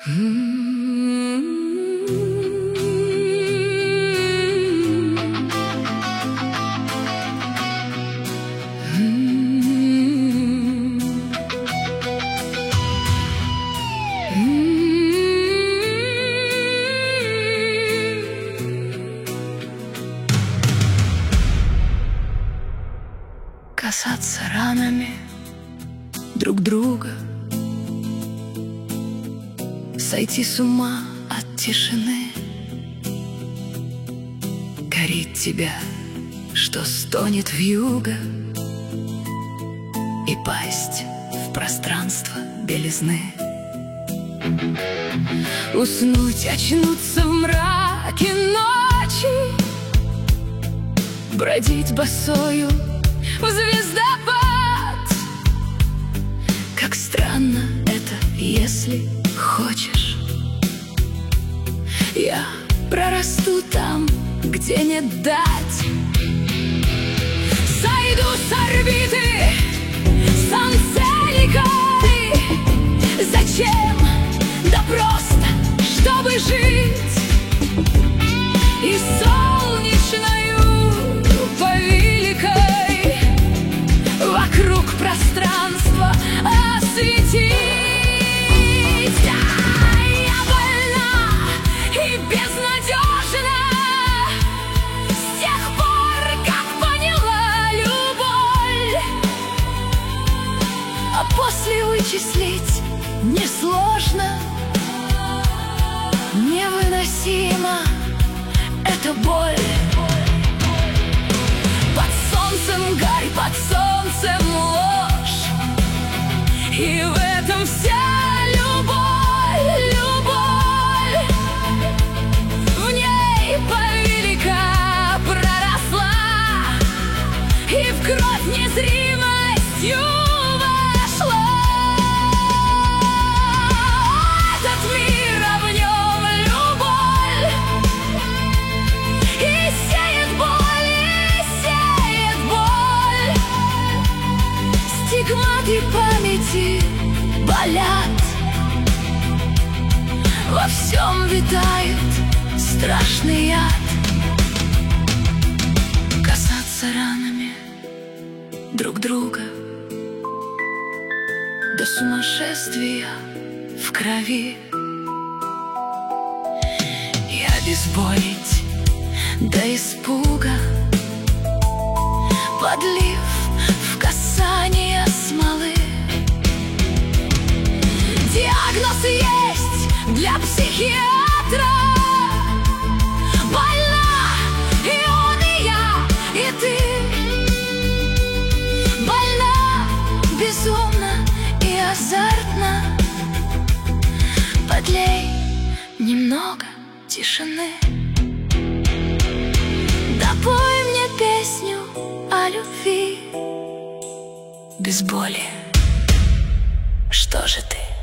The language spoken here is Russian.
Касаться ранами друг друга, сойти с ума от тишины, корить тебя, что стонет вьюга, и пасть в пространство белизны. Уснуть, очнуться в мраке ночи, бродить босою в звездопад. Как странно это, если хочешь. Я прорасту там, где нет дать. Сойду с орбиты солнцеликой. Зачем? Да просто, чтобы жить. И солнечною повеликой вокруг пространства осветить. Я больна и безнадежна с тех пор, как поняла любовь. А после вычислить несложно, невыносима эта боль. Под солнцем гарь, под солнцем ложь, и в этом вся любовь, любовь. В ней повелика проросла и в кровь незримостью вошла. Этот мир, а в нем любовь, и сеет боль, и сеет боль. Стигматы памяти болят, во всем витает страшный яд. Касаться ранами друг друга до сумасшествия в крови. И обезболить до испуга, подлив в касание смолы. Диагноз есть для психиатра. Больна и он, и я, и ты. Больна безумно и азартно. Подлей немного тишины. Допой мне песню о любви без боли. Что же ты?